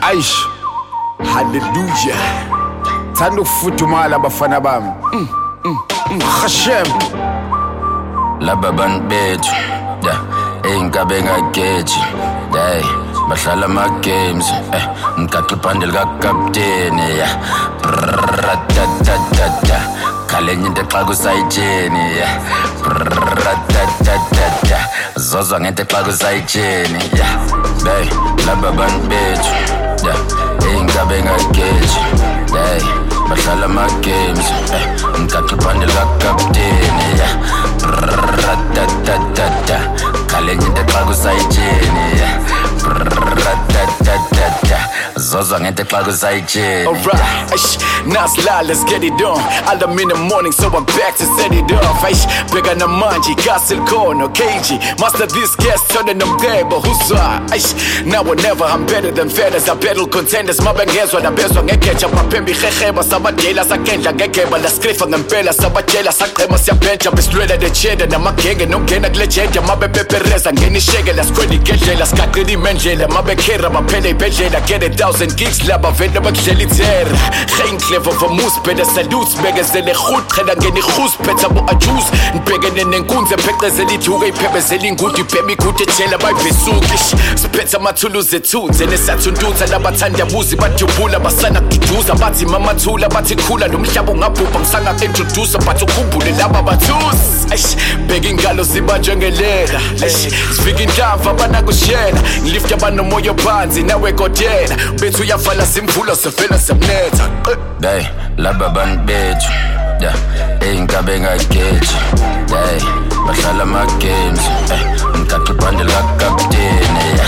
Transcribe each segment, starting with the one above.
Aish, hallelujah. Thanda ukufudumala abafana bami. Hashem. Laba bantu bethu, ey'nkabe engageji, bahlala ama-games, ngigaqe ibhandle likakapteni, brrratatatata, khale enye into xa kusayitsheni, brrratatatata, zozwa ngento xa kusayitsheni, laba bantu bethu, ey'nkabe engageji, bahlala ama-games, ngigaqe ibhandle likakapteni, brrratatatata, khale enye into xa kusayitsheni, brrratatatata, zozwa ngento xa kusayitsheni. Alright, Nasla, let's get it on. Alarm in the morning, so I'm back to set it off. Bega na manji, castle corner, KG. Master this guest, turning them there, but who's now or never, I'm better than feathers. I battle contenders, my bangers, what I best on a catch up. My pembi, Heba, Sabajela, Sakenda, Gekeba, the script on the Bella, Sabajela, Sakema, Bench, I'm straight at the chair, and I'm a king, and no Gena Glecheta, my peperes, and Geni Shagel, las credit, Gela, Scatty, Mangela, my Bekera, my Pele, Bejela, get 1,000 gigs, Laba, Venda, Jeliter, Geen clever for moose, better salutes, beggars, and a hood, and I'm getting who's better, but a juice, and begging and Kunza, Pectors, and two way pepper, selling good, you pay me good, Chela, by Vesukish, Spetsa Matulus, the tunes, and the Saturn dudes, and Abatanda Buzi, but you pull a Basana to choose, Abati Mama Tula, Batikula, Dumshabunga, Pupam Sanga, introduce a Patukupu, the Laba Batus, begging Galos, the Bajangalera, speaking down for Banagushena, lift your band no more your bands, and now we got dead, bet we have fallen full of surveillance of net. Laba bantu bethu, ey'nkabe engageji, bahlala ama-games, ngigaqe ibhandle likakapteni,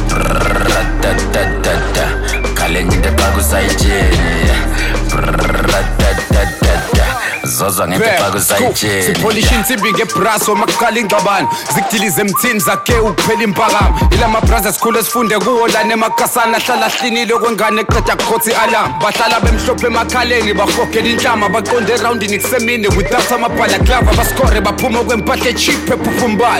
brrratatatata, khale enye into xa kusayitsheni, brrratatatata, zozwa ngento xa kusayitsheni. Sipolisha insimbi ngebraso makuqala ingxabano, zikudilize emthini zakhe ukuphela impakamo. Ilama brothers khulu esifunde kuwo lana emakasana, hlala hlinile kwengane eqeda kukhothi alarm. Bahlala bemhlophe emakhaleni, bahogela inhlama, baqonde erowundini kusemini without amabhala glove, baskore baphuma kwempahla cheap ephuphumala.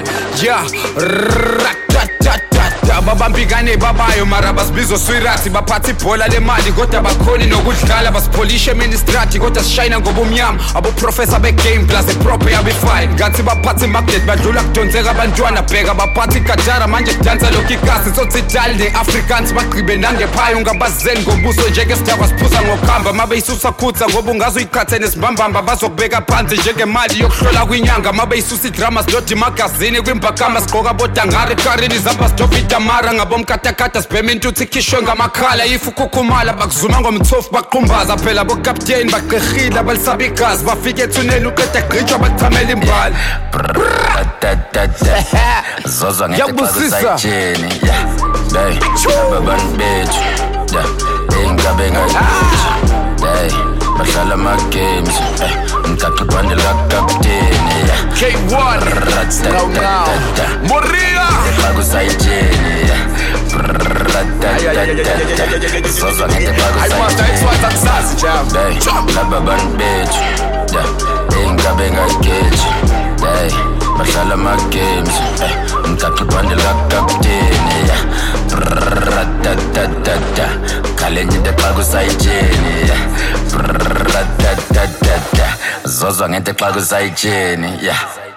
Babambikane babayo mara basibizo swirati, baphatha ibhola lemali kodwa bakhoni nokudlala, basipolishe ministrati kodwa sishayina ngobumnyama, aboprofessor begame plus eproper yabifine, ngathi baphatha imagnet badlula kudonseka abantwana, bheka baphatha ikatara manje kudansa lokhu ikasi, sothidali ne-Africans bagqibe nangephaya, ungabazeni ngobuso njengesithaba siphuza ngokuhamba, mabeyisusa khutha ngoba ungazoyikhathe nesibambamba, bazokubeka phansi njengemali yokuhlola kwinyanga, mabeyisusa idrama silodi magazini kwimbakama, sigqoka bodangare ekarini zamba stofita mara ngabomkatakata, sibhema intuthu ikhishwe ngamakhala, ifu khukhumala bakuzuma ngomthofu baqhumbaza, phela bokapteni baqehile abalisaba igazi, bafike ethuneni uqeda gqitshwa bathamela imbali, zozwa ngento xa kusayitsheni, laba bantu bethu, ey'nkabe engageji, bahlala ama-games, ngigaqe ibhandle likakapteni, K1, brrratatatata, Moria, xa kusayitsheni, brrratatatata, zozwa ngento xa kusayitsheni, laba bantu bethu, ey'nkabe engageji, bahlala ama-games, ngigaqe ibhandle likakapteni, brrratatatata, khale enye into xa kusayitsheni, brrratatatata, zozwa ngento xa kusayitsheni.